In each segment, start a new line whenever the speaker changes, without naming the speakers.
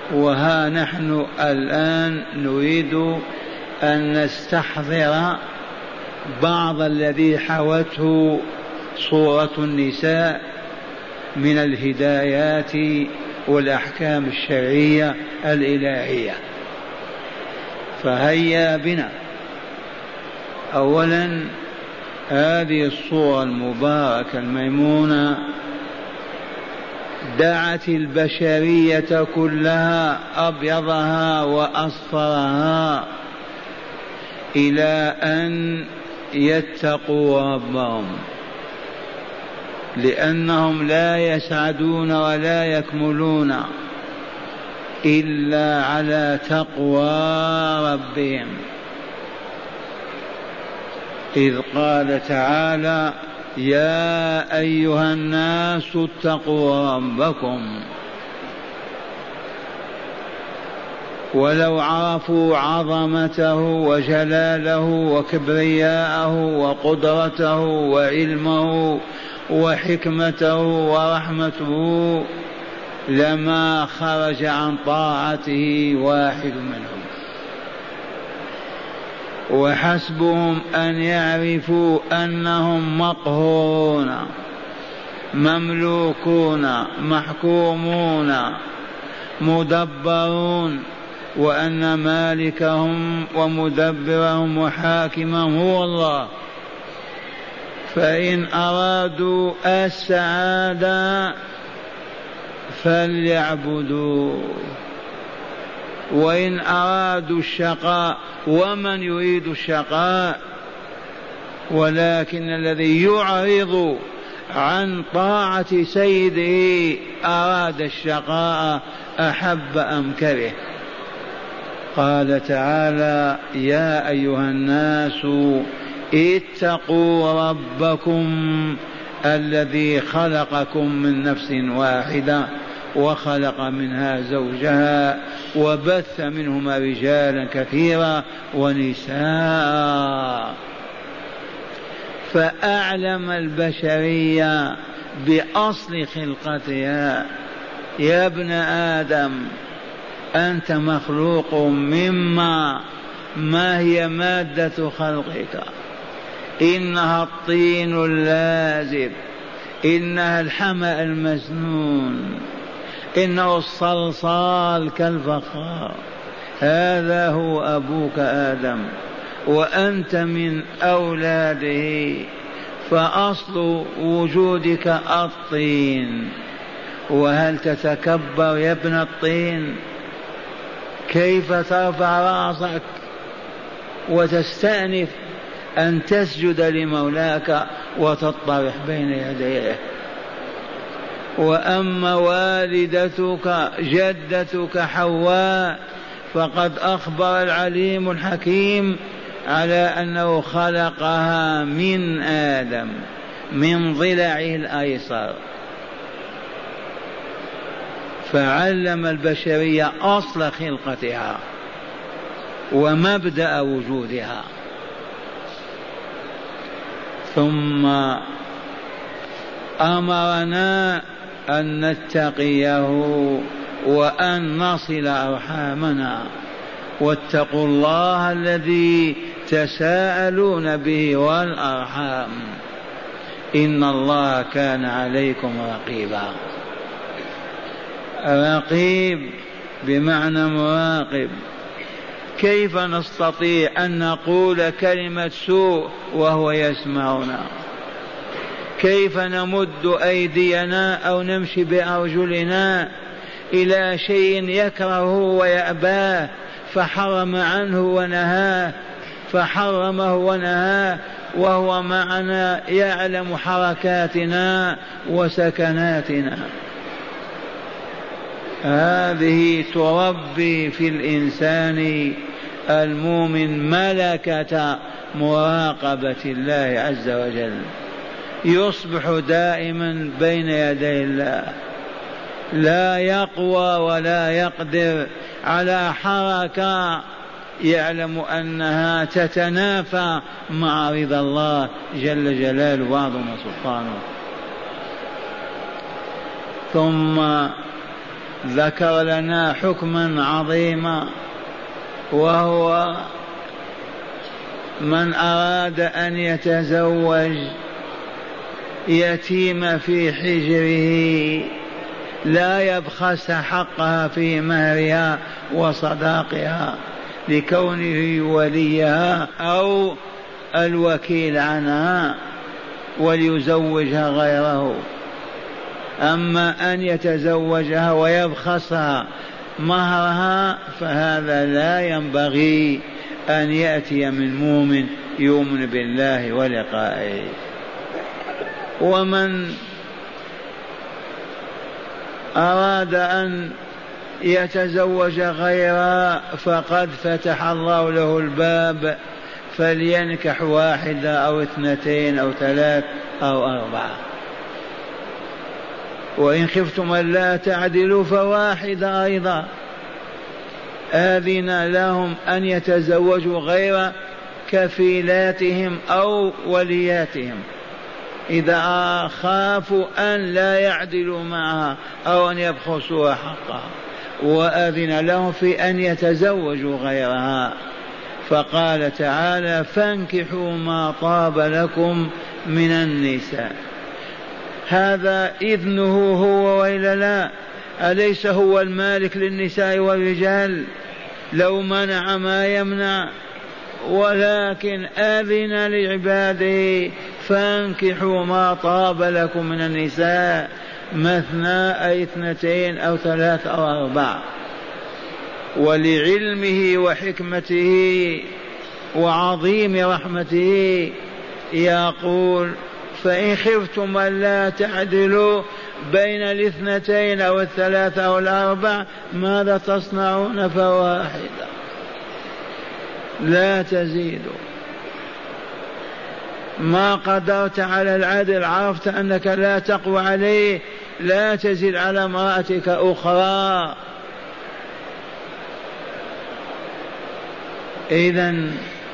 وها نحن الآن نريد أن نستحضر بعض الذي حوته صورة النساء من الهدايات والأحكام الشرعية الإلهية. فهيا بنا. أولا هذه الصورة المباركة الميمونة دعت البشرية كلها أبيضها وأصفرها إلى أن يتقوا ربهم، لأنهم لا يسعدون ولا يكملون إلا على تقوى ربهم. إذ قال تعالى: يا أيها الناس اتقوا ربكم. ولو عرفوا عظمته وجلاله وكبرياءه وقدرته وعلمه وحكمته ورحمته لما خرج عن طاعته واحد منهم. وحسبهم أن يعرفوا أنهم مقهورون مملوكون محكومون مدبرون، وأن مالكهم ومدبرهم وحاكمهم هو الله. فإن أرادوا السعادة فليعبدوا، وإن أرادوا الشقاء ومن يريد الشقاء. ولكن الذي يعرض عن طاعة سيده أراد الشقاء أحب أم كره. قال تعالى: يا أيها الناس اتقوا ربكم الذي خلقكم من نفس واحدة وخلق منها زوجها وبث منهما رجالا كثيرا ونساء. فأعلم البشرية بأصل خلقتها: يا ابن آدم أنت مخلوق مما ما هي مادة خلقك؟ إنها الطين اللازب، إنها الحمأ المسنون، إنه الصلصال كالفخار. هذا هو أبوك آدم وأنت من أولاده، فأصل وجودك الطين. وهل تتكبر يا ابن الطين؟ كيف ترفع رأسك وتستأنف أن تسجد لمولاك وتطرح بين يديه؟ وأما والدتك جدتك حواء فقد أخبر العليم الحكيم على أنه خلقها من آدم من ضلعه الأيسر. فعلم البشرية أصل خلقتها ومبدأ وجودها. ثم أمرنا أن نتقيه وأن نصل أرحامنا. واتقوا الله الذي تساءلون به والأرحام إن الله كان عليكم رقيبا. رقيب بمعنى مراقب. كيف نستطيع أن نقول كلمة سوء وهو يسمعنا؟ كيف نمد أيدينا أو نمشي بأرجلنا إلى شيء يكرهه ويأباه فحرم عنه ونهاه، فحرمه ونهاه وهو معنا يعلم حركاتنا وسكناتنا؟ هذه تربي في الإنسان المؤمن ملكة مراقبة الله عز وجل. يصبح دائما بين يدي الله، لا يقوى ولا يقدر على حركة يعلم أنها تتنافى مع رضا الله جل جلاله وعظم سلطانه. ثم ذكر لنا حكما عظيما، وهو من أراد أن يتزوج يتيم في حجره لا يبخس حقها في مهرها وصداقها لكونه وليها أو الوكيل عنها وليزوجها غيره. أما أن يتزوجها ويبخسها مهرها فهذا لا ينبغي أن يأتي من مؤمن يؤمن بالله ولقائه. ومن أراد أن يتزوج غيرها فقد فتح الله له الباب، فلينكح واحدة أو اثنتين أو ثلاث أو أربعة، وإن خفتم ألا تعدلوا فواحدة أيضا. آذن لهم أن يتزوجوا غير كفيلاتهم أو ولياتهم إذا خافوا أن لا يعدلوا معها أو أن يبخسوا حقها، وأذن لهم في أن يتزوجوا غيرها. فقال تعالى: فانكحوا ما طاب لكم من النساء. هذا إذنه هو وإلا لا؟ أليس هو المالك للنساء والرجال؟ لو منع ما يمنع، ولكن أذن لعباده: فانكحوا ما طاب لكم من النساء مثنى أي اثنتين أو ثلاث أو أربع. ولعلمه وحكمته وعظيم رحمته يقول: فإن خفتم ألا تعدلوا بين الاثنتين أو الثلاثة أو الأربع ماذا تصنعون؟ فواحدة لا تزيدوا. ما قدرت على العدل، عرفت أنك لا تقوى عليه، لا تزد على امرأتك أخرى. إذن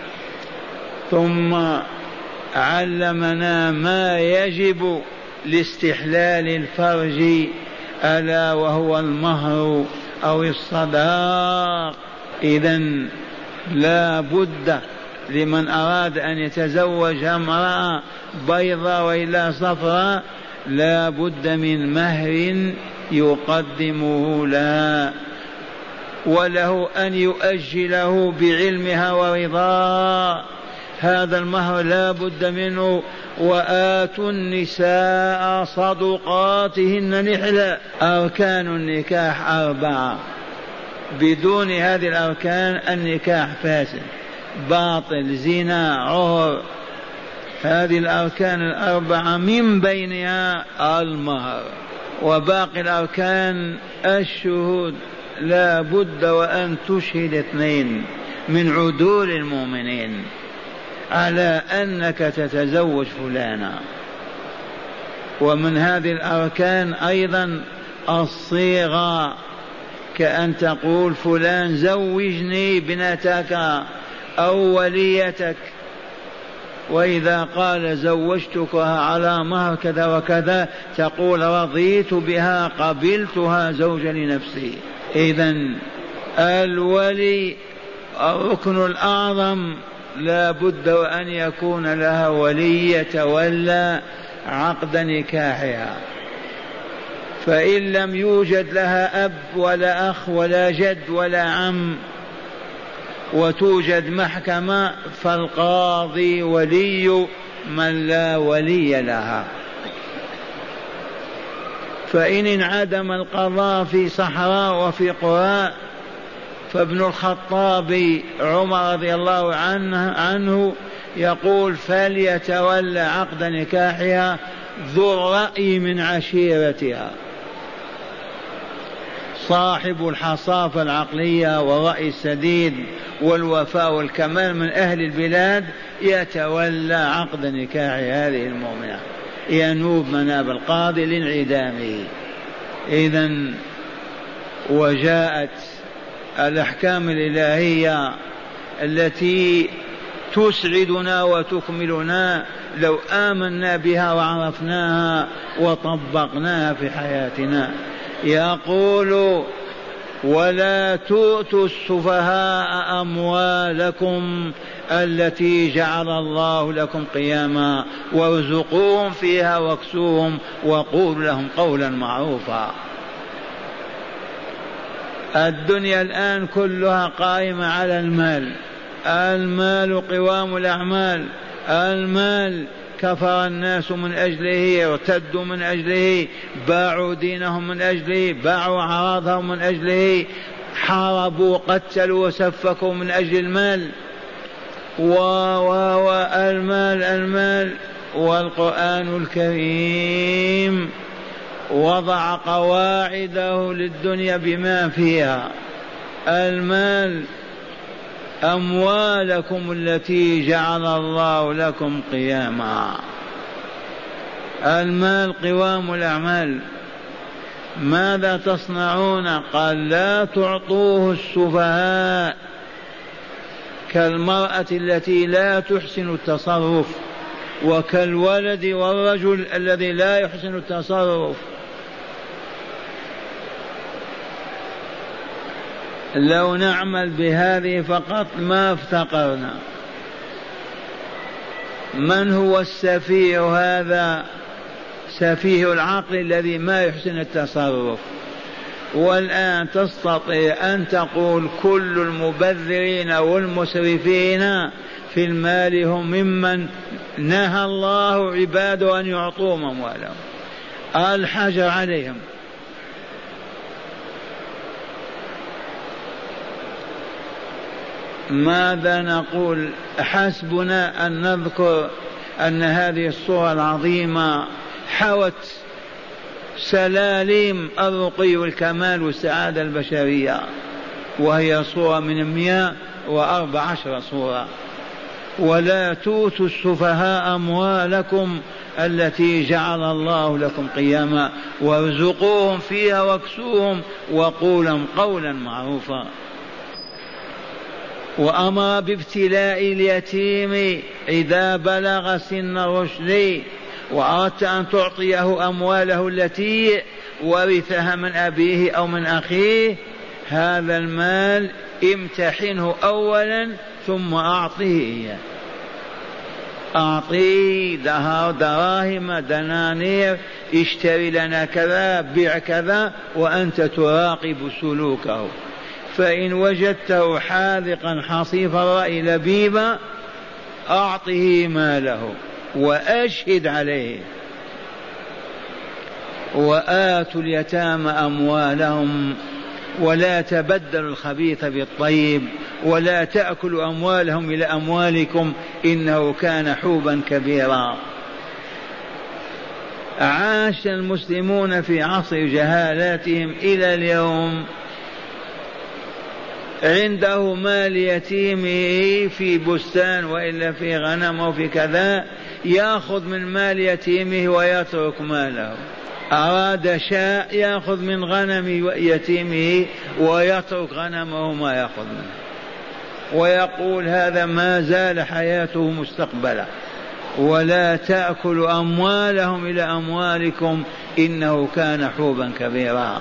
ثم علمنا ما يجب لاستحلال الفرج، ألا وهو المهر أو الصداق. إذن لا بد لمن أراد أن يتزوج امرأة بيضاء وإلا صفراء لا بد من مهر يقدمه لها، وله أن يؤجله بعلمها ورضاه. هذا المهر لا بد منه. وآتوا النساء صدقاتهن نحلة. أركان النكاح 4، بدون هذه الأركان النكاح فاسد باطل زنا عهر. هذه الأركان 4 من بينها المهر، وباقي الأركان الشهود. لا بد وأن تشهد 2 من عدول المؤمنين على أنك تتزوج فلانا. ومن هذه الأركان أيضا الصيغة، كأن تقول: فلان زوجني بنتك أو وليتك، وإذا قال زوجتكها على مهر كذا وكذا تقول: رضيت بها قبلتها زوجا لنفسي. إذن الولي الركن الأعظم لا بد وأن يكون لها ولي يتولى عقد نكاحها. فإن لم يوجد لها أب ولا أخ ولا جد ولا عم وتوجد محكمة فالقاضي ولي من لا ولي لها. فإن انعدم القضاء في صحراء وفي قرى فابن الخطاب عمر رضي الله عنه يقول: فليتولى عقد نكاحها ذو الرأي من عشيرتها، صاحب الحصافة العقلية والرأي السديد والوفاء والكمال من أهل البلاد يتولى عقد نكاح هذه المؤمنة، ينوب مناب القاضي لانعدامه. إذن وجاءت الأحكام الإلهية التي تسعدنا وتكملنا لو آمنا بها وعرفناها وطبقناها في حياتنا. يقول ولا تؤتوا السفهاء أموالكم التي جعل الله لكم قياما وارزقوهم فيها واكسوهم وقولوا لهم قولا معروفا. الدنيا الآن كلها قائمة على المال، المال قوام الأعمال، المال كفر الناس من أجله، ارتدوا من أجله، باعوا دينهم من أجله، باعوا أعراضهم من أجله، حاربوا قتلوا وسفكوا من أجل المال. المال المال. والقرآن الكريم وضع قواعده للدنيا بما فيها. المال أموالكم التي جعل الله لكم قياما. المال قوام الأعمال. ماذا تصنعون؟ قال لا تعطوه السفهاء، كالمرأة التي لا تحسن التصرف، وكالولد والرجل الذي لا يحسن التصرف. لو نعمل بهذه فقط ما افتقرنا. من هو السفيه هذا؟ سفيه العقل الذي ما يحسن التصرف. والآن تستطيع أن تقول كل المبذرين والمسرفين في المال هم ممن نهى الله عباده أن يعطوهم أموالهم، الحجر عليهم. ماذا نقول؟ حسبنا أن نذكر أن هذه الصورة العظيمة حوت سلاليم الرقي والكمال والسعادة البشرية، وهي صورة من 114 صورة. ولا توتوا السفهاء أموالكم التي جعل الله لكم قياما وارزقوهم فيها واكسوهم وقولوا قولا معروفا. وأمر بابتلاء اليتيم إذا بلغ سن الرشد وأردت أن تعطيه أمواله التي ورثها من أبيه أو من أخيه، هذا المال امتحنه أولا ثم أعطيه إياه. أعطيه دراهم دنانير، اشتري لنا كذا، بيع كذا، وأنت تراقب سلوكه. فإن وجدته حاذقا حصيف الرأي لبيبا أعطه ماله وأشهد عليه. وآتوا اليتامى أموالهم ولا تبدلوا الخبيث بالطيب ولا تأكلوا أموالهم إلى أموالكم إنه كان حوبا كبيرا. عاش المسلمون في عصر جهالاتهم إلى اليوم، عنده مال يتيمه في بستان وإلا في غنم أو في كذا، يأخذ من مال يتيمه ويترك ماله. أراد شاء يأخذ من غنم يتيمه ويترك غنمه ما يأخذ منه، ويقول هذا ما زال حياته مستقبلا. ولا تأكلوا أموالهم إلى أموالكم إنه كان حوبا كبيرا.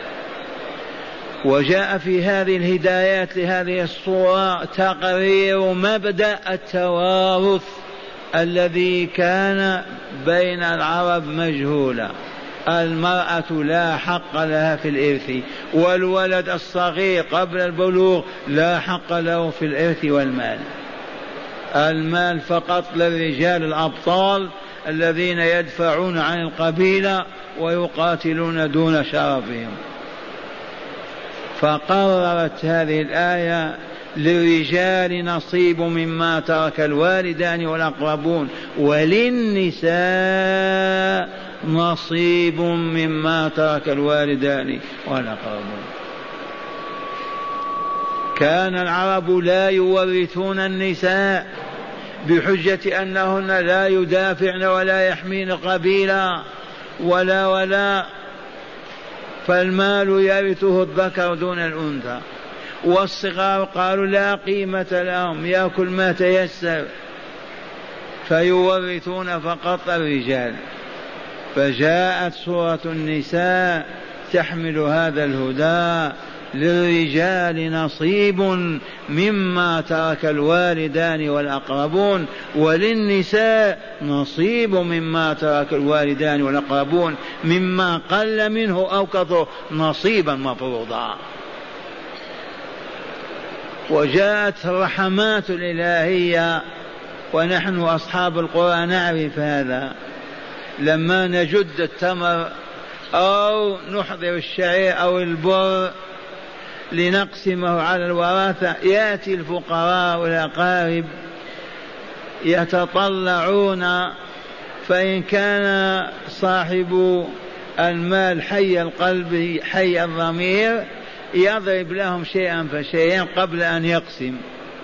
وجاء في هذه الهدايات لهذه الصورة تقرير مبدأ التوارث الذي كان بين العرب مجهولا. المرأة لا حق لها في الإرث، والولد الصغير قبل البلوغ لا حق له في الإرث والمال. المال فقط للرجال الأبطال الذين يدفعون عن القبيلة ويقاتلون دون شرفهم. فقررت هذه الآية للرجال نصيب مما ترك الوالدان والأقربون وللنساء نصيب مما ترك الوالدان والأقربون. كان العرب لا يورثون النساء بحجة أنهن لا يدافعن ولا يحمين قبيلة ولا فالمال يرثه الذكر دون الأنثى. والصغار قالوا لا قيمة لهم، يأكل ما تيسر، فيورثون فقط الرجال. فجاءت سورة النساء تحمل هذا الهدى. للرجال نصيب مما ترك الوالدان والأقربون، وللنساء نصيب مما ترك الوالدان والأقربون، مما قل منه أو كثر نصيبا مفروضا. وجاءت الرحمات الإلهية، ونحن أصحاب القرآن نعرف هذا. لما نجد التمر أو نحضر الشعير أو البر لنقسمه على الوراثة، يأتي الفقراء والأقارب يتطلعون، فإن كان صاحب المال حي القلب حي الضمير يضرب لهم شيئا فشيئا قبل أن يقسم،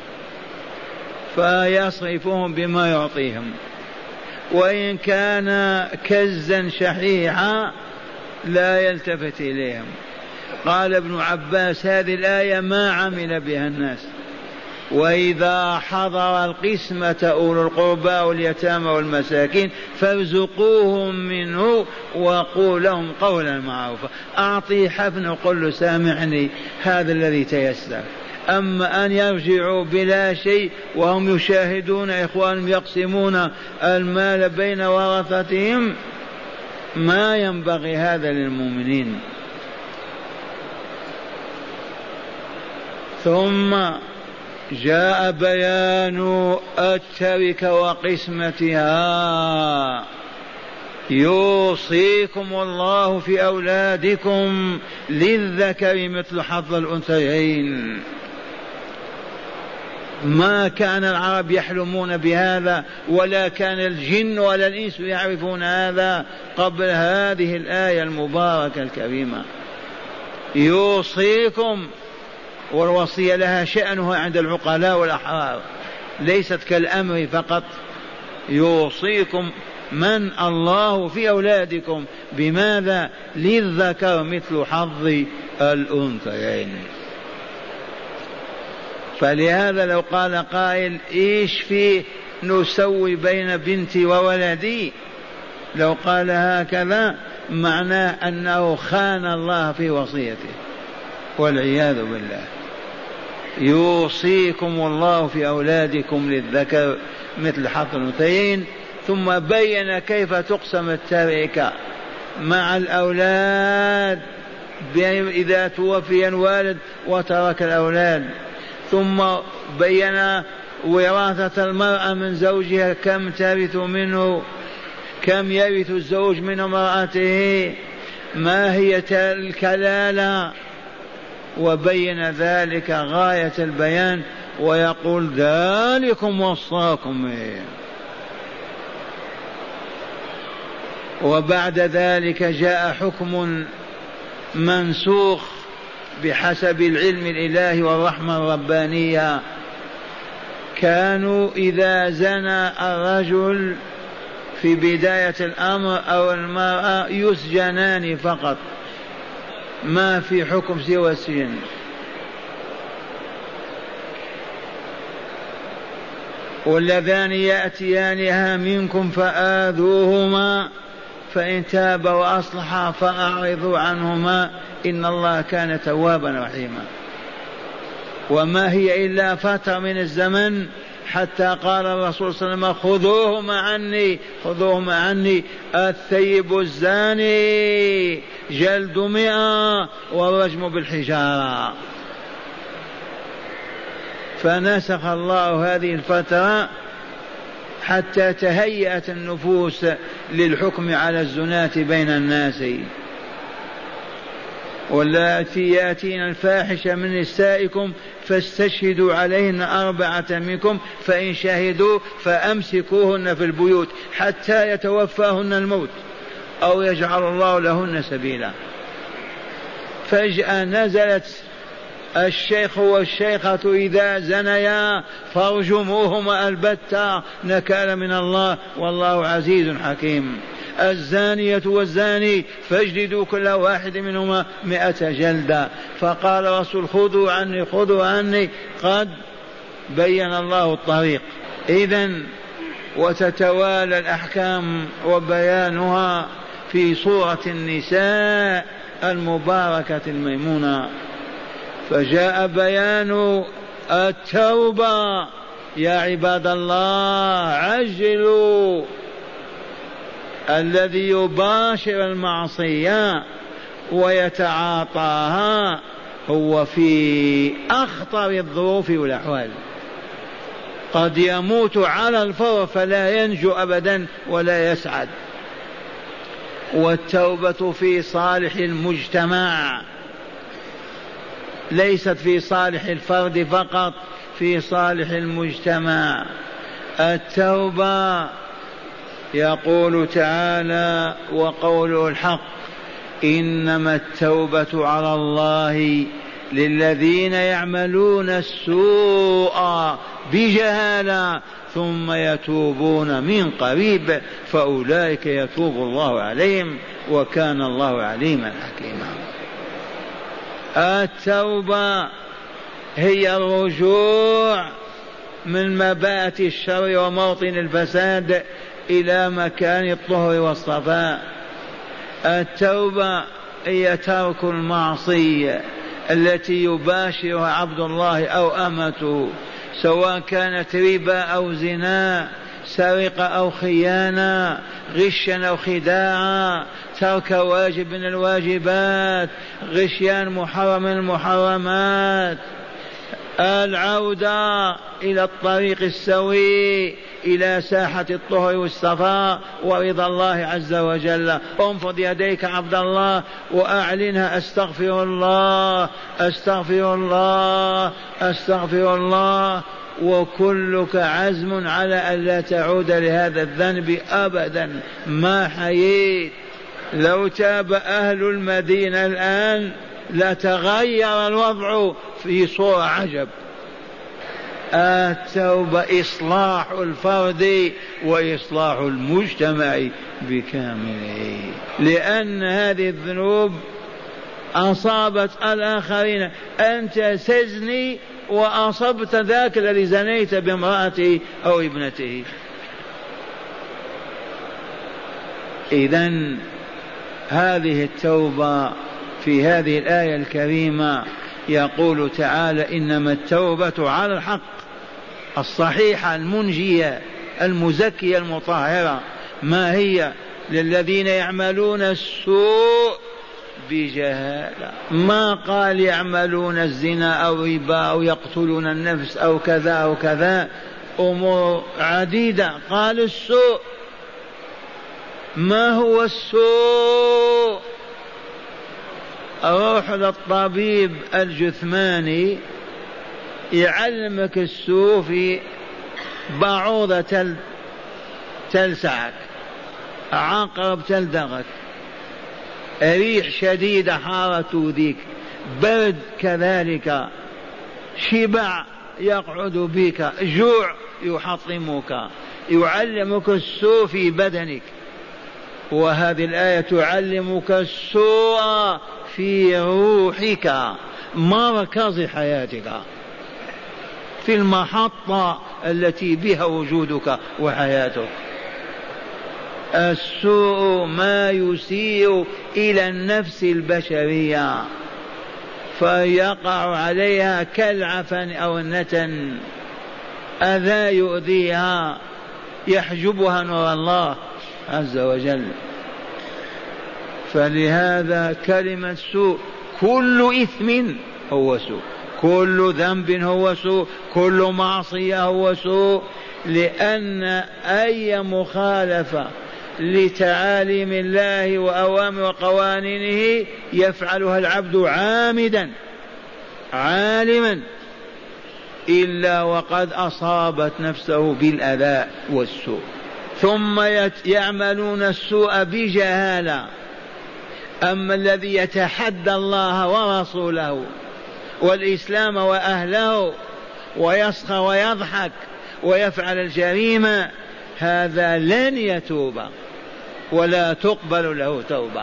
فيصرفهم بما يعطيهم. وإن كان كزا شحيحا لا يلتفت إليهم. قال ابن عباس: هذه الآية ما عمل بها الناس. وإذا حضر القسمة أولو القربى واليتامى والمساكين فارزقوهم منه وقولوا لهم قولا معروفا. أعطي حفن وقل له سامحني، هذا الذي تيسر. أما أن يرجعوا بلا شيء وهم يشاهدون إخوانهم يقسمون المال بين ورثتهم، ما ينبغي هذا للمؤمنين. ثم جاء بيان التركة وقسمتها. يوصيكم الله في أولادكم للذكر مثل حظ الأنثيين. ما كان العرب يحلمون بهذا، ولا كان الجن ولا الإنس يعرفون هذا قبل هذه الآية المباركة الكريمة. يوصيكم، والوصية لها شأنها عند العقلاء والأحرار، ليست كالأمر فقط. يوصيكم من الله في أولادكم، بماذا؟ للذكر مثل حظ الأنثيين. فلهذا لو قال قائل: إيش فيه نسوي بين بنتي وولدي؟ لو قال هكذا معناه أنه خان الله في وصيته، والعياذ بالله. يوصيكم الله في أولادكم للذكر مثل حظ الأنثيين. ثم بين كيف تقسم التركة مع الأولاد إذا توفي الوالد وترك الأولاد. ثم بين وراثة المرأة من زوجها، كم ترث منه، كم يرث الزوج من امرأته، ما هي الكلالة، وبين ذلك غاية البيان. ويقول: ذلكم وصاكم. وبعد ذلك جاء حكم منسوخ بحسب العلم الإلهي والرحمة الربانية. كانوا إذا زنى الرجل في بداية الأمر أو المرأة يسجنان فقط، ما في حكم سوى السجن. واللذان يأتيانها منكم فآذوهما فإن تابا وأصلحا فأعرضوا عنهما إن الله كان توابا رحيما. وما هي إلا فترة من الزمن، حتى قال الرسول صلى الله عليه وسلم: خذوهما عني الثيب الزاني جلد 100 والرجم بالحجارة. فنسخ الله هذه الفترة حتى تهيأت النفوس للحكم على الزناة بين الناس. واللاتي يأتين الفاحشة من نسائكم فاستشهدوا عليهن 4 منكم فإن شهدوا فأمسكوهن في البيوت حتى يتوفاهن الموت أو يجعل الله لهن سبيلا. فجأة نزلت: الشيخ والشيخة إذا زنيا فارجموهما البتة نكال من الله والله عزيز حكيم. الزانية والزاني فاجلدوا كل واحد منهما 100 جلدة. فقال الرسول: خذوا عني قد بين الله الطريق. إذن وتتوالى الأحكام وبيانها في سورة النساء المباركة الميمونة. فجاء بيان التوبة. يا عباد الله عجلوا، الذي يباشر المعصية ويتعاطاها هو في أخطر الظروف والأحوال، قد يموت على الفور فلا ينجو أبدا ولا يسعد. والتوبة في صالح المجتمع، ليست في صالح الفرد فقط، في صالح المجتمع. التوبة يقول تعالى وقوله الحق: إنما التوبة على الله للذين يعملون السوء بجهالة ثم يتوبون من قريب فأولئك يتوب الله عليهم وكان الله عليما حكيما. التوبة هي الرجوع من مبات الشر وموطن الفساد إلى مكان الطهر والصفاء. التوبة هي ترك المعصية التي يباشرها عبد الله أو أمته، سواء كانت ربا أو زنا، سرقة أو خيانة، غشا أو خداعا، ترك واجب من الواجبات، غشيان محرم من المحرمات، العودة إلى الطريق السوي، إلى ساحة الطهر والصفاء ورضا الله عز وجل. انفض يديك عبد الله وأعلنها: أستغفر الله أستغفر الله أستغفر الله، وكلك عزم على ألا تعود لهذا الذنب أبدا ما حييت. لو تاب أهل المدينة الآن لتغير الوضع في صورة عجب. التوبة إصلاح الفرد وإصلاح المجتمع بكامله، لأن هذه الذنوب أصابت الآخرين. أنت تزني وأصبت ذاك الذي زنيت بامرأته أو ابنته. إذن هذه التوبة في هذه الآية الكريمة يقول تعالى: إنما التوبة على الحق الصحيحة المنجية المزكية المطهرة. ما هي؟ للذين يعملون السوء بجهالة. ما قال يعملون الزنا أو ربا أو يقتلون النفس أو كذا أو كذا، أمور عديدة. قال السوء. ما هو السوء؟ روح للطبيب الجثماني يعلمك السوء في بعوضة تلسعك، عقرب تلدغك، ريح شديدة حارة تؤذيك، برد كذلك، شبع يقعد بك، جوع يحطمك. يعلمك السوء في بدنك، وهذه الآية تعلمك السوء في روحك، مركز حياتك، في المحطة التي بها وجودك وحياتك. السوء ما يسيء إلى النفس البشرية فيقع عليها كالعفن أو النتن، أذى يؤذيها يحجبها نور الله عز وجل. فلهذا كلمة سوء، كل إثم هو سوء، كل ذنب هو سوء، كل معصية هو سوء، لأن أي مخالفة لتعاليم الله وأوامر وقوانينه يفعلها العبد عامدا عالما إلا وقد أصابت نفسه بالأذى والسوء. ثم يعملون السوء بجهالة. أما الذي يتحدى الله ورسوله والإسلام وأهله ويسخر ويضحك ويفعل الجريمة، هذا لن يتوب ولا تقبل له توبة.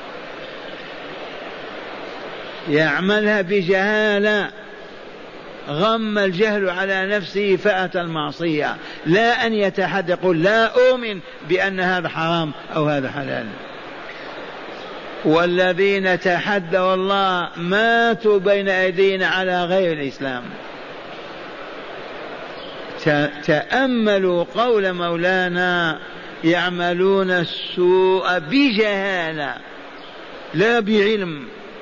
يعملها بجهالة، غم الجهل على نفسه فأتى المعصية، لا أن يتحدى يقول لا أؤمن بأن هذا حرام أو هذا حلال. والذين تحدوا الله ماتوا بين أيدينا على غير الإسلام. تأملوا قول مولانا: يعملون السوء بجهالة لا بعلم.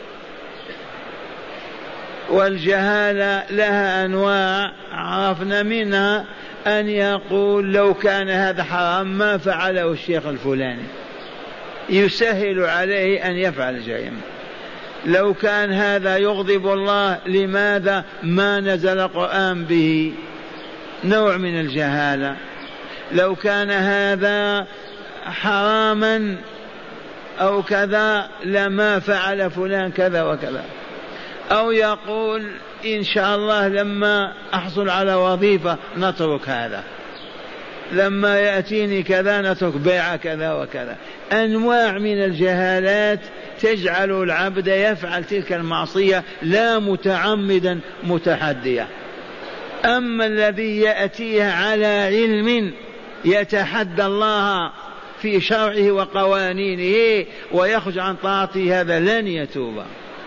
والجهالة لها أنواع عرفنا منها أن يقول لو كان هذا حرام ما فعله الشيخ الفلاني، يسهل عليه أن يفعل الجريمة. لو كان هذا يغضب الله لماذا ما نزل القرآن به؟ نوع من الجهالة. لو كان هذا حراما أو كذا لما فعل فلان كذا وكذا. أو يقول إن شاء الله لما أحصل على وظيفة نترك هذا، لما يأتيني كذا نترك بيع كذا وكذا. أنواع من الجهالات تجعل العبد يفعل تلك المعصية لا متعمدا متحديا. أما الذي يأتيه على علم يتحدى الله في شرعه وقوانينه ويخرج عن طاعته هذا لن يتوب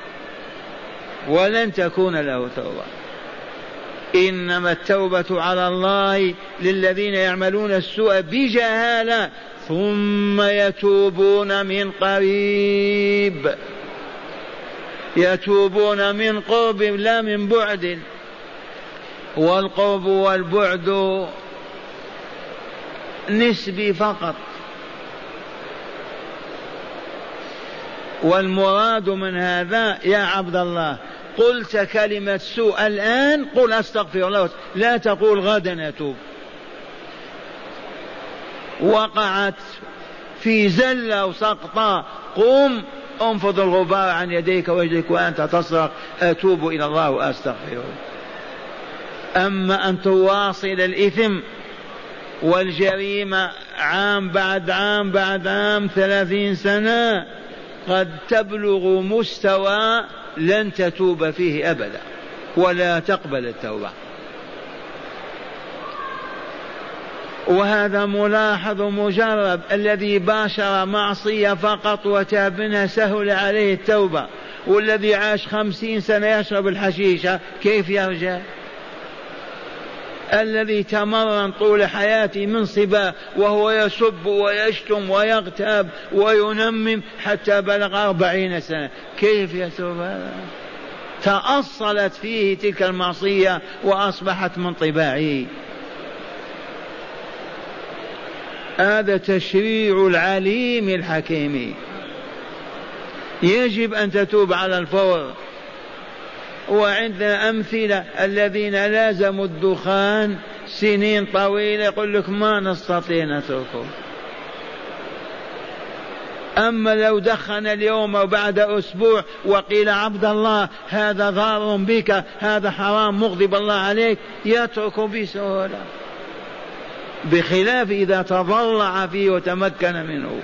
ولن تكون له توبة. إنما التوبة على الله للذين يعملون السوء بجهالة ثم يتوبون من قريب. يتوبون من قرب لا من بعد، والقرب والبعد نسبي فقط. والمراد من هذا يا عبد الله قلت كلمة سوء الآن قل أستغفر الله، لا تقول غدا أتوب. وقعت في زلة وسقطة قم انفض الغبار عن يديك وجهك وأنت تصرخ أتوب إلى الله وأستغفره. أما أن تواصل الإثم والجريمة عام بعد عام بعد عام 30 سنة قد تبلغ مستوى لن تتوب فيه أبدا ولا تقبل التوبة. وهذا ملاحظ مجرب. الذي باشر معصية فقط وتاب منها سهل عليه التوبة، والذي عاش 50 سنة يشرب الحشيشة كيف يرجع؟ الذي تمرن طول حياته من صبا وهو يسب ويشتم ويغتاب وينمم حتى بلغ 40 سنة كيف يتوب هذا؟ تأصلت فيه تلك المعصية وأصبحت من طباعه. هذا تشريع العليم الحكيم. يجب أن تتوب على الفور. وعندنا أمثلة الذين لازموا الدخان سنين طويلة يقول لك ما نستطيع نتركه. أما لو دخن اليوم وبعد أسبوع وقيل عبد الله هذا ضار بك هذا حرام مغضب الله عليك يترك بسهولة، بخلاف إذا تضلع فيه وتمكن منه.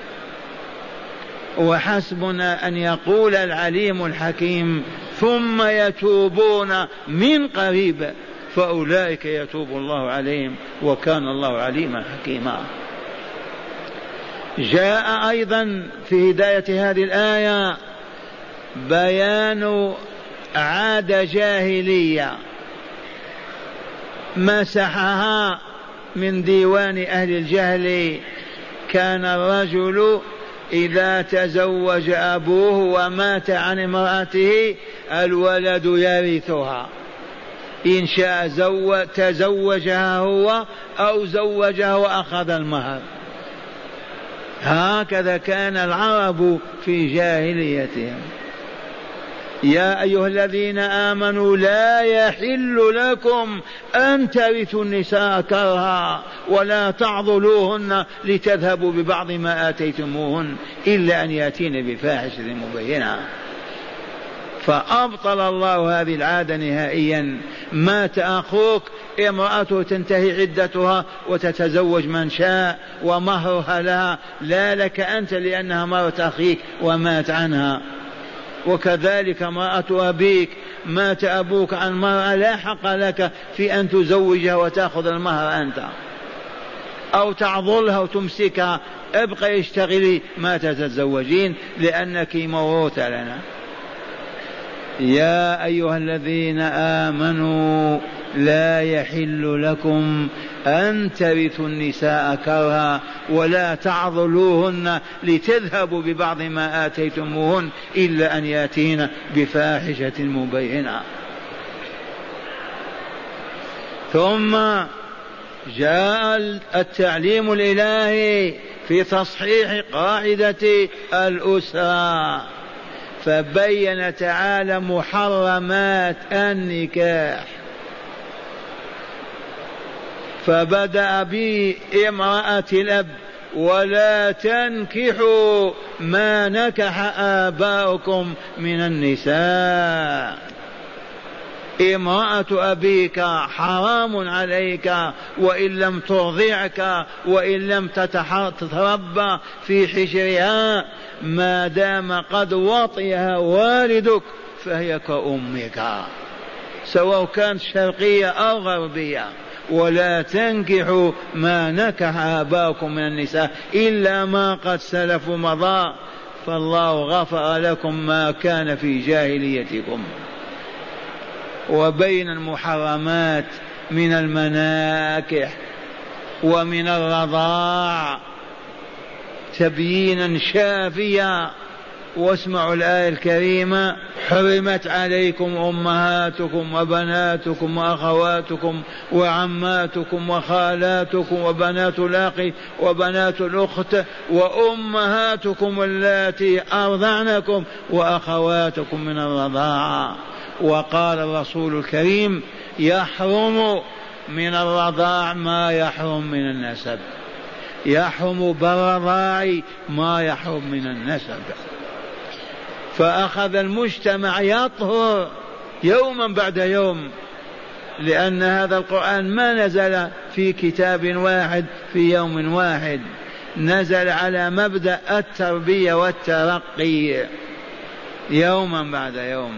وحسبنا أن يقول العليم الحكيم ثم يتوبون من قريب فأولئك يتوب الله عليهم وكان الله عليما حكيما. جاء أيضا في هداية هذه الآية بيان عادة جاهلية مسحها من ديوان أهل الجهل. كان الرجل إذا تزوج أبوه ومات عن امرأته الولد يرثها، إن شاء تزوجها هو أو زوجها وأخذ المهر. هكذا كان العرب في جاهليتهم. يا أيها الذين آمنوا لا يحل لكم أن ترثوا النساء كرها ولا تعضلوهن لتذهبوا ببعض ما آتيتموهن إلا أن يأتين بفاحشة مبينة. فأبطل الله هذه العادة نهائيا. مات أخوك امرأته تنتهي عدتها وتتزوج من شاء ومهرها لها، لا لك أنت لأنها مرت أخيك ومات عنها. وكذلك امرأة أبيك مات أبوك عن مرأة لا حق لك في أن تزوجها وتأخذ المهر أنت. أو تعضلها وتمسكها، ابقي اشتغلي ما تتزوجين لأنك موروثة لنا. يا أيها الذين آمنوا لا يحل لكم أن ترثوا النساء كرها ولا تعضلوهن لتذهبوا ببعض ما آتيتموهن إلا أن يأتين بفاحشة مبينة. ثم جاء التعليم الإلهي في تصحيح قاعدة الأسرة، فبين تعالى محرمات النكاح، فبدأ بامرأة الأب: ولا تنكحوا ما نكح آباؤكم من النساء. امرأة أبيك حرام عليك وإن لم ترضعك وإن لم تتربى في حجرها، ما دام قد وطئها والدك فهي كأمك، سواء كانت شرقية أو غربية. ولا تنكحوا ما نكح آباؤكم من النساء إلا ما قد سلف مضى، فالله غفر لكم ما كان في جاهليتكم. وبين المحرمات من المناكح ومن الرضاع تبيينا شافيا. واسمعوا الآية الكريمة: حرمت عليكم أمهاتكم وبناتكم وأخواتكم وعماتكم وخالاتكم وبنات الأخ وبنات الأخت وأمهاتكم اللاتي أرضعنكم وأخواتكم من الرضاعة. وقال الرسول الكريم: يحرم من الرضاع ما يحرم من النسب، يحرم بالرضاع ما يحرم من النسب. فأخذ المجتمع يطهر يوما بعد يوم، لأن هذا القرآن ما نزل في كتاب واحد في يوم واحد، نزل على مبدأ التربية والترقي يوما بعد يوم.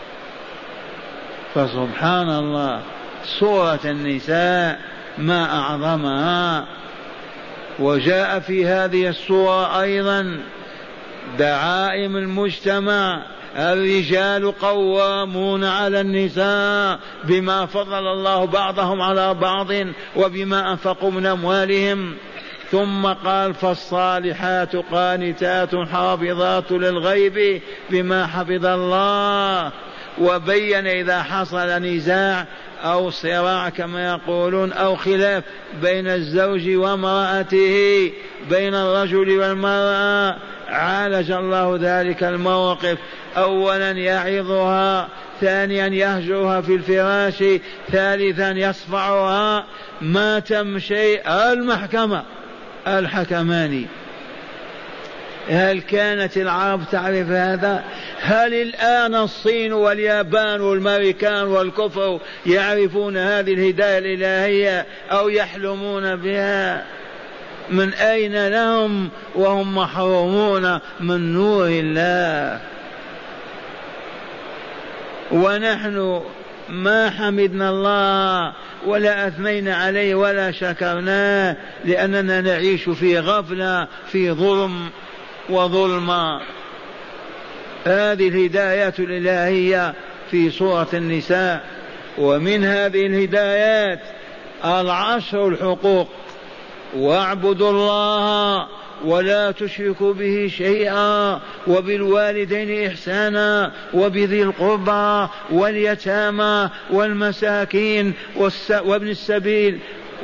فسبحان الله، سورة النساء ما أعظمها. وجاء في هذه السورة أيضا دعائم المجتمع: الرجال قوامون على النساء بما فضل الله بعضهم على بعض وبما أنفقوا من أموالهم. ثم قال: فالصالحات قانتات حافظات للغيب بما حفظ الله. وبين إذا حصل نزاع أو صراع كما يقولون أو خلاف بين الزوج وامرأته، بين الرجل والمرأة، عالج الله ذلك الموقف: أولا يعظها، ثانيا يهجرها في الفراش، ثالثا يصفعها. ما تمشي المحكمة الحكمان. هل كانت العرب تعرف هذا؟ هل الآن الصين واليابان والأمريكان والكفر يعرفون هذه الهداية الإلهية أو يحلمون بها؟ من أين لهم وهم محرومون من نور الله؟ ونحن ما حمدنا الله ولا أثنينا عليه ولا شكرناه، لأننا نعيش في غفلة، في ظلم وظلمة. هذه الهدايات الإلهية في سورة النساء. ومن هذه الهدايات 10 الحقوق: واعبدوا الله ولا تشركوا به شيئا وبالوالدين إحسانا وبذي القربى واليتامى والمساكين وابن السبيل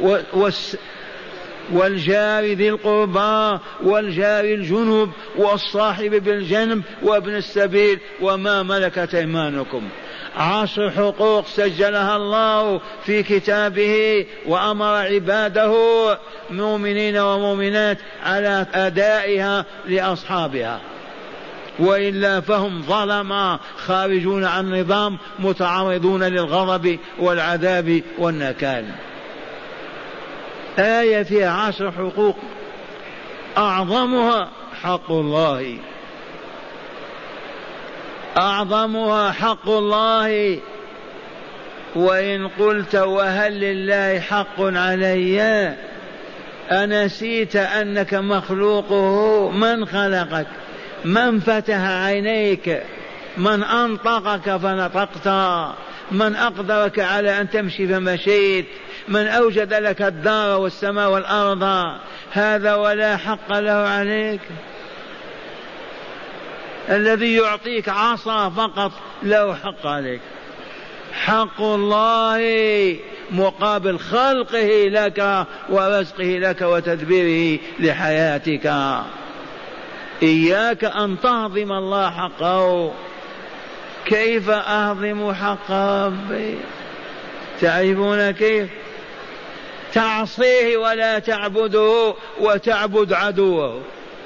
والجار ذي القربى والجار الجنب والصاحب بالجنب وابن السبيل وما ملكت أيمانكم. 10 حقوق سجلها الله في كتابه وأمر عباده مؤمنين ومؤمنات على أدائها لأصحابها، وإلا فهم ظلما خارجون عن النظام متعرضون للغضب والعذاب والنكال. آية فيها 10 حقوق، أعظمها حق الله، أعظمها حق الله. وإن قلت: وهل لله حق علي؟ أنسيت أنك مخلوقه؟ من خلقك؟ من فتح عينيك؟ من أنطقك فنطقت؟ من أقدرك على أن تمشي فمشيت؟ من أوجد لك الدار والسماء والأرض؟ هذا ولا حق له عليك. الذي يعطيك عصا فقط له حق عليك. حق الله مقابل خلقه لك ورزقه لك وتدبيره لحياتك. إياك أن تهضم الله حقه. كيف أهضم حق ربي؟ تعرفون كيف؟ تعصيه ولا تعبده وتعبد عدوه.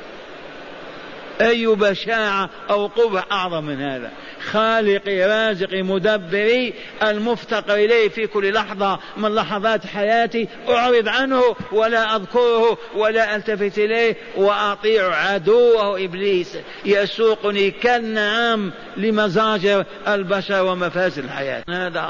أي بشاعة أو قبح أعظم من هذا؟ خالقي رازقي مدبري المفتقر إليه في كل لحظة من لحظات حياتي أعرض عنه ولا أذكره ولا ألتفت إليه وأطيع عدوه إبليس يسوقني كالنعام لمزاجر البشر ومفاسد الحياة. هذا.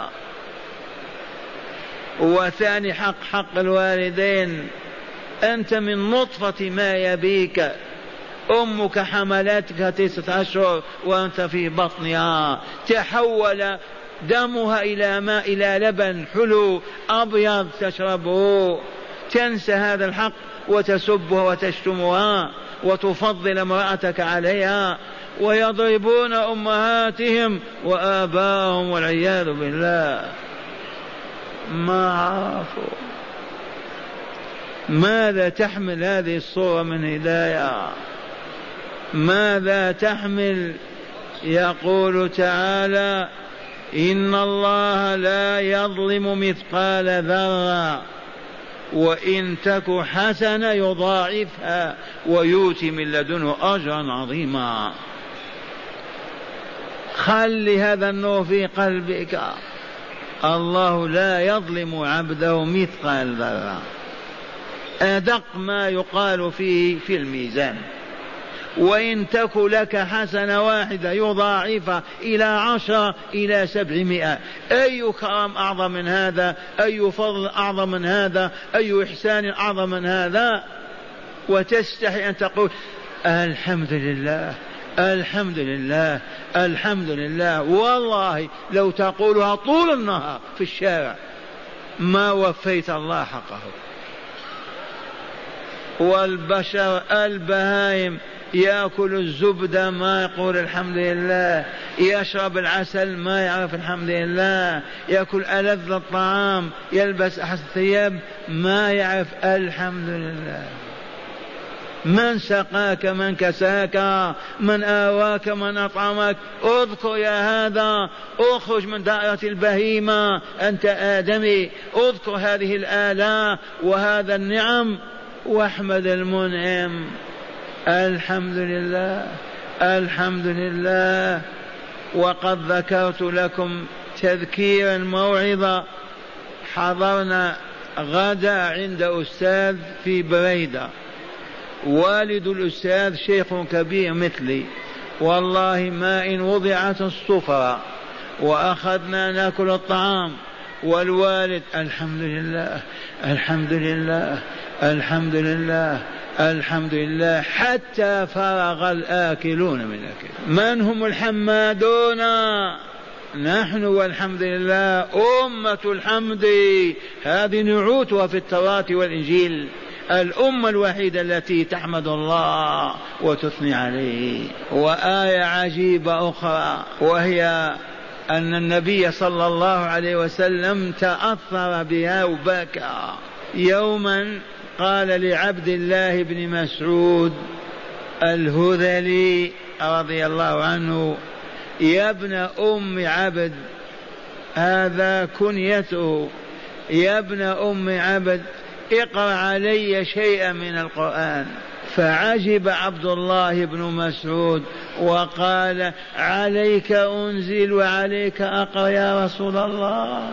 وثاني حق، حق الوالدين. أنت من نطفة ما يبيك، أمك حملتك 9 أشهر وأنت في بطنها، تحول دمها إلى ماء، إلى لبن حلو أبيض تشربه، تنسى هذا الحق وتسبها وتشتمها وتفضل امرأتك عليها، ويضربون أمهاتهم وآباءهم والعياذ بالله. ما عرفوا ماذا تحمل هذه الصورة من هداية؟ ماذا تحمل؟ يقول تعالى: إن الله لا يظلم مثقال ذرة وإن تك حسنة يضاعفها ويؤتي من لدنه أجرا عظيما. خل هذا النور في قلبك. الله لا يظلم عبده مثقال ذرة، أدق ما يقال فيه في الميزان. وإن تك لك حسنة واحدة يضاعف إلى 10 إلى 700. أي كرم أعظم من هذا؟ أي فضل أعظم من هذا؟ أي إحسان أعظم من هذا؟ وتستحي أن تقول الحمد لله الحمد لله الحمد لله. والله لو تقولها طول النهار في الشارع ما وفيت الله حقه. والبشر البهائم يأكل الزبدة ما يقول الحمد لله، يشرب العسل ما يعرف الحمد لله، يأكل ألذ الطعام، يلبس أحسن الثياب ما يعرف الحمد لله. من سقاك؟ من كساك؟ من آواك؟ من أطعمك؟ اذكر يا هذا، اخرج من دائرة البهيمة، أنت آدمي، اذكر هذه الآلاء وهذا النعم واحمد المنعم. الحمد لله الحمد لله. وقد ذكرت لكم تذكيرا موعظة. حضرنا غدا عند أستاذ في بريدة، والد الأستاذ شيخ كبير مثلي، والله ما إن وضعت السفرة وأخذنا ناكل الطعام والوالد الحمد لله الحمد لله الحمد لله الحمد لله، حتى فرغ الآكلون من الأكل. من هم الحمادون؟ نحن والحمد لله أمة الحمد. هذه نعوتها في التوراة والإنجيل، الأمة الوحيدة التي تحمد الله وتثني عليه. وآية عجيبة أخرى، وهي أن النبي صلى الله عليه وسلم تأثر بها وبكى. يوما قال لعبد الله بن مسعود الهذلي رضي الله عنه: يا ابن أم عبد، هذا كنيته، يا ابن أم عبد اقرأ علي شيئا من القرآن. فعجب عبد الله بن مسعود وقال: عليك أنزل وعليك أقرأ يا رسول الله،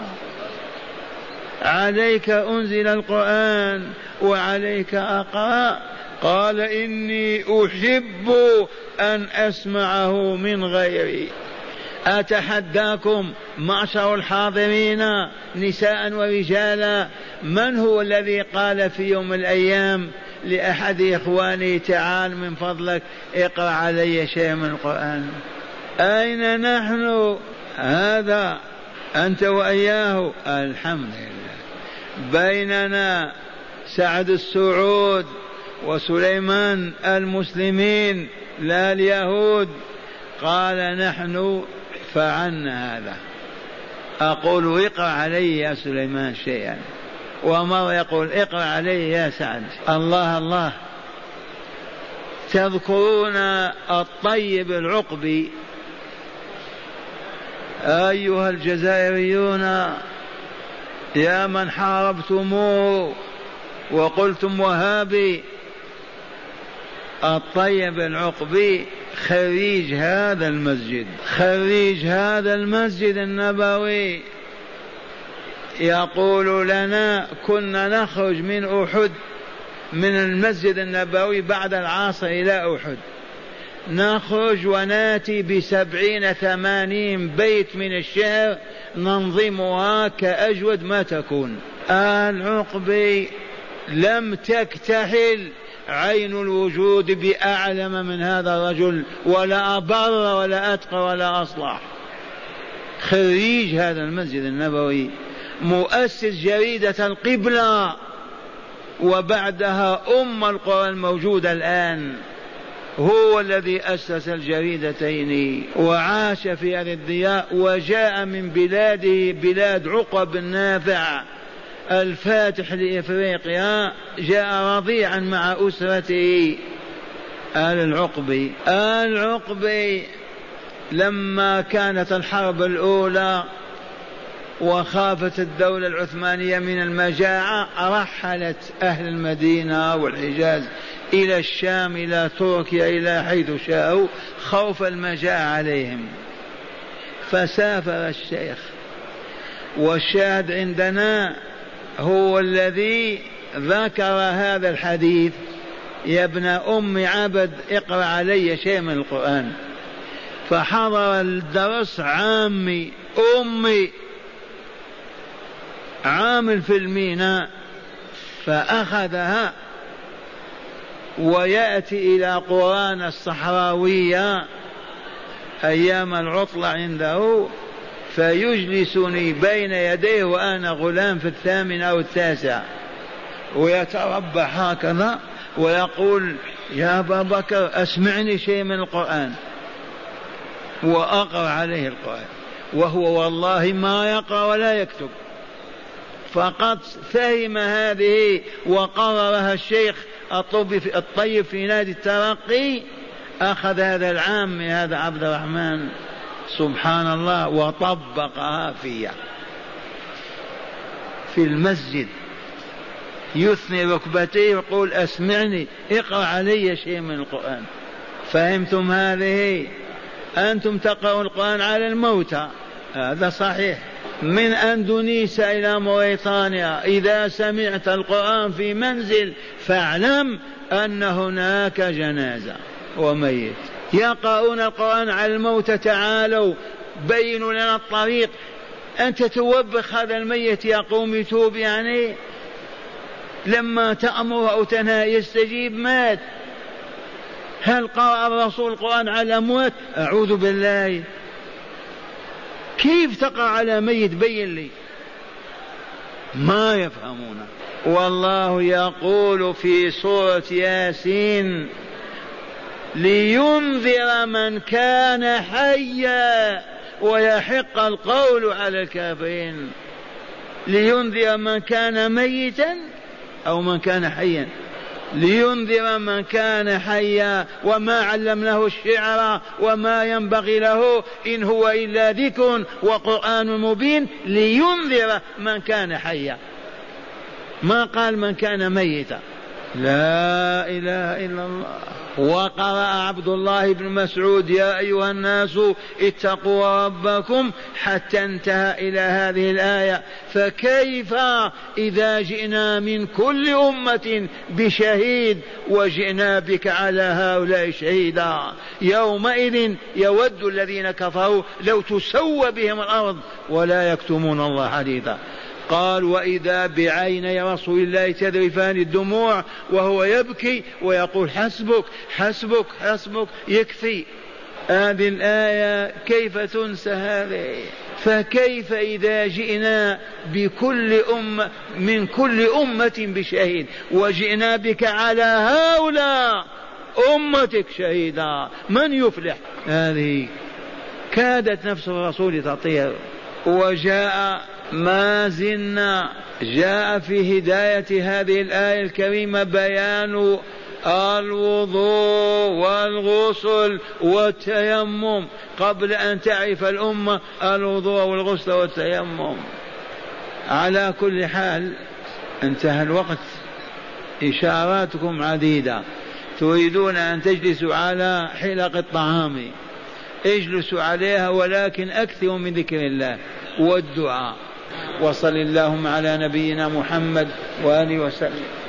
عليك أنزل القرآن وعليك أقرأ. قال: إني أحب أن أسمعه من غيري. أتحداكم معشر الحاضرين نساء ورجالا، من هو الذي قال في يوم من الأيام لأحد إخواني تعال من فضلك اقرأ علي شيء من القرآن؟ أين نحن؟ هذا أنت وإياه. الحمد لله بيننا سعد السعود وسليمان المسلمين لا اليهود. قال نحن فعلنا هذا. أقول اقرأ علي يا سليمان شيئا، ومرة يقول اقرأ علي يا سعد. الله الله. تذكرون الطيب العقبي أيها الجزائريون يا من حاربتموه وقلتم وهابي؟ الطيب العقبي خريج هذا المسجد، خريج هذا المسجد النبوي. يقول لنا كنا نخرج من أحد، من المسجد النبوي بعد العصر إلى أحد، نخرج وناتي ب70 80 بيت من الشعر ننظمها كأجود ما تكون. العقبي لم تكتحل عين الوجود بأعلم من هذا الرجل، ولا أبر ولا أتقى ولا أصلح. خريج هذا المسجد النبوي، مؤسس جريدة القبلة، وبعدها القرى الموجودة الآن. هو الذي أسس الجريدتين وعاش في هذه الضياء، وجاء من بلاده بلاد عقب النافع الفاتح لإفريقيا، جاء رضيعا مع أسرته. العقبي لما كانت الحرب الأولى وخافت الدولة العثمانية من المجاعة، رحلت أهل المدينة والحجاز إلى الشام، إلى تركيا، إلى حيث شاءوا خوف المجاعة عليهم. فسافر الشيخ، والشاهد عندنا هو الذي ذكر هذا الحديث: يا ابن أم عبد اقرأ علي شيء من القرآن. فحضر الدرس عامي عامل في الميناء، فأخذها ويأتي إلى قرآن الصحراوية أيام العطلة عنده، فيجلسني بين يديه وأنا غلام في 8 أو 9، ويتربع هكذا ويقول: يا أبا بكر أسمعني شيء من القرآن، وأقرأ عليه القرآن، وهو والله ما يقرأ ولا يكتب، فقط فهم هذه وقررها الشيخ الطيب في نادي الترقي. أخذ هذا العام هذا عبد الرحمن سبحان الله وطبقها في المسجد، يثني ركبتيه ويقول: أسمعني اقرأ علي شيء من القرآن. فهمتم هذه؟ أنتم تقرأون القرآن على الموتى، هذا صحيح، من أندونيسيا إلى موريتانيا. إذا سمعت القرآن في منزل فاعلم أن هناك جنازة وميت. يقرؤون القرآن على الموتى، تعالوا بينوا لنا الطريق. أنت توبخ هذا الميت يا قوم يتوب، يعني لما تأمر أو تنهى يستجيب. مات. هل قرأ الرسول القرآن على الأموات؟ أعوذ بالله. كيف تقرأ على ميت؟ بين لي. ما يفهمون. والله يقول في سورة ياسين: لينذر من كان حيا ويحق القول على الكافرين. لينذر من كان ميتا أو من كان حيا. لينذر من كان حيا وما علمناه الشعر وما ينبغي له، إن هو إلا ذكر وقرآن مبين. لينذر من كان حيا، ما قال من كان ميتا. لا إله إلا الله. وقرأ عبد الله بن مسعود يا أيها الناس اتقوا ربكم حتى انتهى إلى هذه الآية. فكيف إذا جئنا من كل أمة بشهيد وجئنا بك على هؤلاء شهيدا؟ يومئذ يود الذين كفروا لو تسوى بهم الأرض ولا يكتمون الله حديثا. قال وإذا بعيني رسول الله تذرفان الدموع وهو يبكي ويقول حسبك حسبك حسبك يكفي. هذه الآية كيف تنسى هذه؟ فكيف إذا جئنا من كل أمة بشهيد وجئنا بك على هؤلاء أمتك شهيدا؟ من يفلح؟ هذه كادت نفس الرسول تطير. وجاء ما زلنا جاء في هداية هذه الآية الكريمة بيان الوضوء والغسل والتيمم قبل أن تعرف الأمة الوضوء والغسل والتيمم. على كل حال انتهى الوقت، إشاراتكم عديدة. تريدون أن تجلسوا على حلق الطعام اجلسوا عليها، ولكن أكثروا من ذكر الله والدعاء. وصل اللهم على نبينا محمد وآله وسلم.